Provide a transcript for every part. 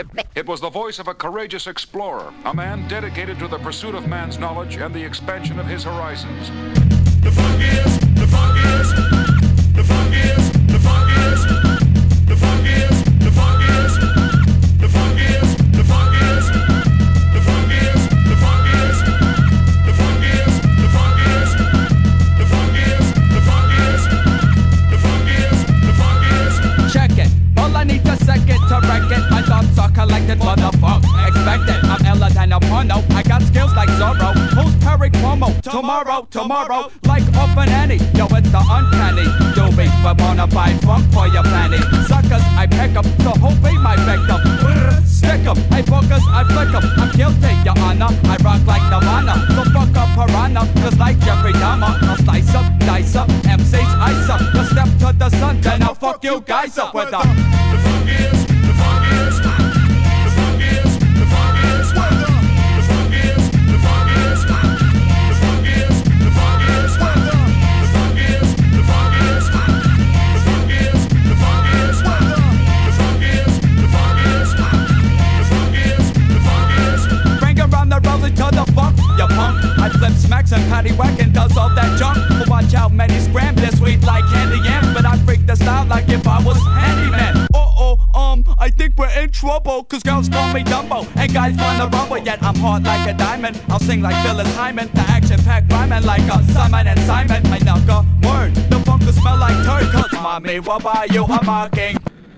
It was the voice of a courageous explorer, a man dedicated to the pursuit of man's knowledge and the expansion of his horizons. The funk is, the funk is, the funk is, the funk is, the funk is, the funk is, the funk is, the funk is, the funk is, the funk is, the funk is, the funk is, the funk is, the funk is, the funk is, the funk is. Check it. All I need a second to wreck it. My thoughts are collected for the funk. Expected, I'm iller than a porno. I got skills like Zorro. Who's Perry Cuomo? Tomorrow, like off an Annie. Yo, it's the uncanny. Doobie, but wanna buy funk for your planning. Suckers, I pick up, the whole beat my victim. Stick 'em, I focus, I flick 'em. I'm guilty, your honor. I rock like Nirvana. So fuck up piranha, just like Jeffrey Dahmer. I'll slice up, dice up, MC's ice up. You step to the sun, then I'll fuck you guys up with a. The funk is, the funk is, the funk is, the funk is, the funk is, the funk is, the funk is, the funk is, the funk is, the funk is, the funk is, the funk is, the funk is, the funk is, the funk is, the funk is. Bring around the roller to the funk, you punk. I flip smacks and patty whack and does all that junk. But watch out, many scram this sweet like candy yam. But I freak the style like if I was Handyman. I think we're in trouble, cause girls call me Dumbo, and guys wanna rumble, yet I'm hard like a diamond. I'll sing like Phyllis Hyman, the action-packed rhyming like a Simon and Simon. I knock a word, the funk will smell like turd, cause mommy will buy you a mocking.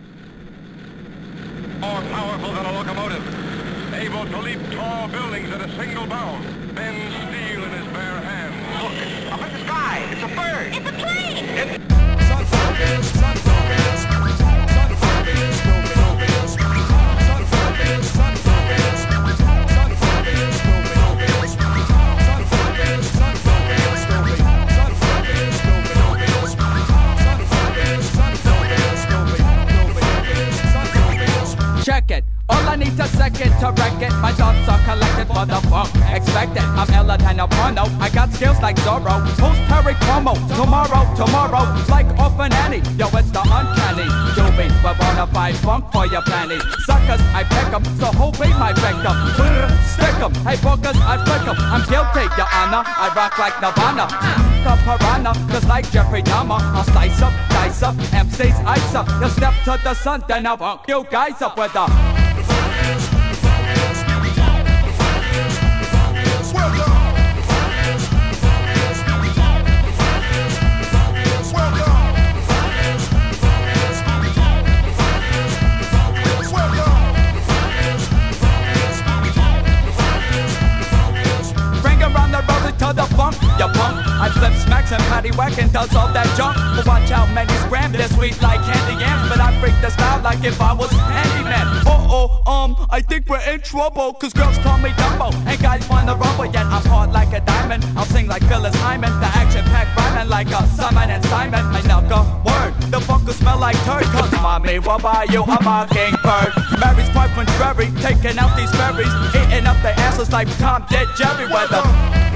More powerful than a locomotive, able to leap tall buildings at a single bound, bend steel in his bare hands. Look, up in the sky, it's a bird. It's a plane! Sun focus, sun focus, sun focus, sun focus, sun focus, sun focus, sun focus, sun focus, sun focus, Check it. All I need a second to wreck it. My thoughts are collected for the funk. Expected, I'm iller than a porno. I got skills like Zorro. Who's Perry Cuomo? Tomorrow, like off an Annie. Yo, it's the uncanny. Doobie, but wanna buy funk for your planning. Suckers, I pick 'em, so who be my victim? Stick 'em, hey bookers, I flick 'em. I'm guilty, your honor. I rock like Nirvana. The piranha, just like Jeffrey Dahmer. I'll slice up, dice up, MC's ice up. You step to the sun, then I'll funk you guys up with a. To the funk, you punk. I flip smacks and patty whack and does all that junk. But watch out, many scram this sweet like candy yams. But I freak the style like if I was Handyman. I think we're in trouble, cause girls call me Dumbo, and guys wanna rumble, yet I'm hard like a diamond. I'll sing like Phyllis Hyman, the action-packed rhyming like a Simon and Simon. I knock a word, the funk will smell like turd, cause mommy will buy you a mockingbird. Mary's quite contrary, taking out these berries, eating up their asses like Tom did Jerry Weather.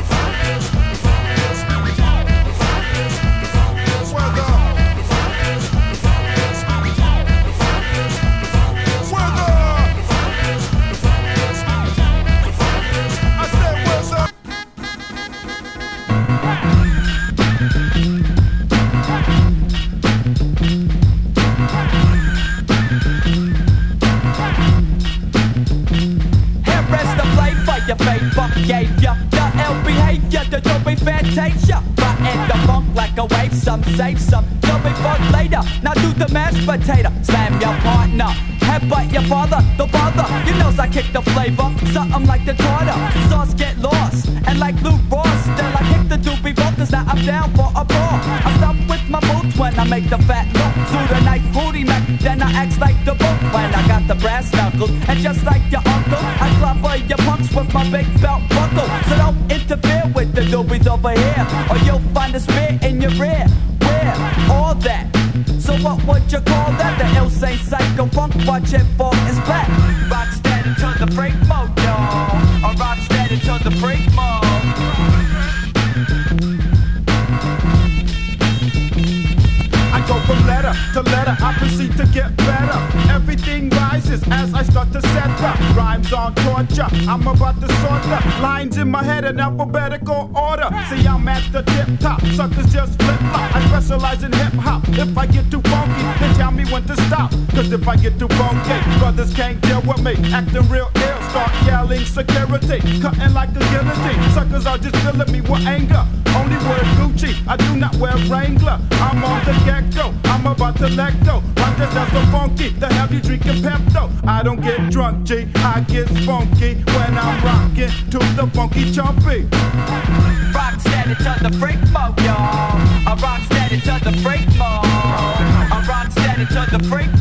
Your flavor gave ya the ill behavior, the dope fantasia. Riding the funk like a wave, some save some. You'll be fucked later, now do the mashed potato. Slam your partner, headbutt your father, the bother. You knows I kick the flavor, something like the tartar. Sauce get lost, and like Lou Ross, still I kick the doobie vocals, now I'm down for a brawl. I stop with my boots when I make the fat look. To the nice booty neck, then I act like the book when I got the brass knuckles. And just like your uncle, I clobber your punks with my big belt buckle. So don't interfere with the doobies over here, or you'll find a spear in your rear. Where? All that. So what would you call that? The ill-sane psycho funk, watch it for its back. Rock steady to the freak mode, y'all. Or rock steady to the freak mode. I go from letter to letter, I proceed to get better. Everything rises as I start to to set the rhymes on torture. I'm about to sort the lines in my head in alphabetical order. See, I'm at the tip top, suckers just flip flop. I specialize in hip hop. If I get too funky, then tell me when to stop. Cause if I get too funky, brothers can't deal with me. Acting real ill, start yelling security, cutting like a guillotine. Suckers are just filling me with anger. Only wear Gucci, I do not wear Wrangler. I'm on the get-go, I'm about to let go. I'm just so funky, the have you drinking Pepto. I don't get drunk, G, I get funky when I'm rocking to the funky chumpy. Rock steady to the freak mode, y'all. I rock steady to the freak mode. I rock steady to the freak